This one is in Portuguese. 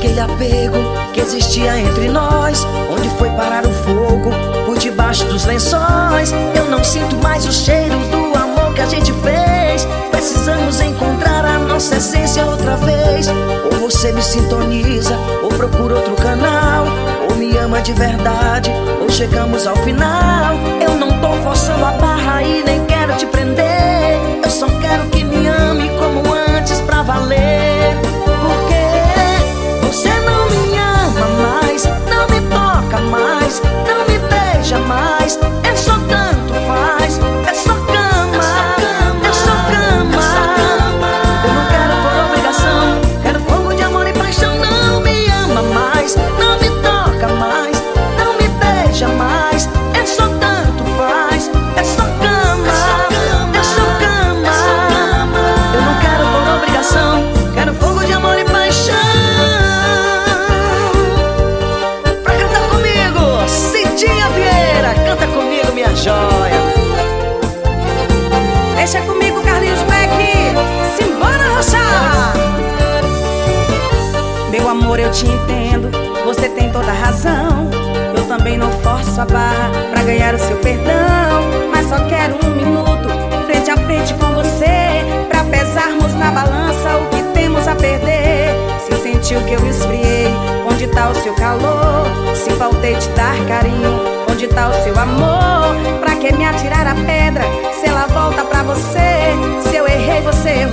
aquele apego que existia entre nós. Onde foi parar o fogo? Por debaixo dos lençóis. Eu não sinto mais o cheiro do amor que a gente fez. Precisamos encontrar a nossa essência outra vez. Ou você me sintoniza, ou procura outro canal. Ou me ama de verdade, ou chegamos ao final. Eu não tô forçando a barra e nem quero te prender. Eu só quero que me ame como antes pra valer. Porque você não me ama mais, não me toca mais, não me beija mais. É só tanto faz, é só cama, é só cama. Eu não quero por obrigação, quero fogo de amor e paixão. Não me ama mais, não me toca mais, não me beija mais. É só tanto faz, é só cama, é só cama. Eu não quero por obrigação, quero fogo de amor e paixão. Pra cantar comigo, Cidinha Vieira, canta comigo, minha joia. Deixa comigo, Carlinhos Black, simbora rochar. Meu amor, eu te entendo, você tem toda a razão. Eu também não forço a barra pra ganhar o seu perdão. Mas só quero um minuto, frente a frente com você, pra pesarmos na balança o que temos a perder. Se sentiu que eu esfriei, onde tá o seu calor? Se faltei te dar carinho, onde tá o seu amor? Pra que me atirar a pedra, se ela volta pra você? Se eu errei, você errou.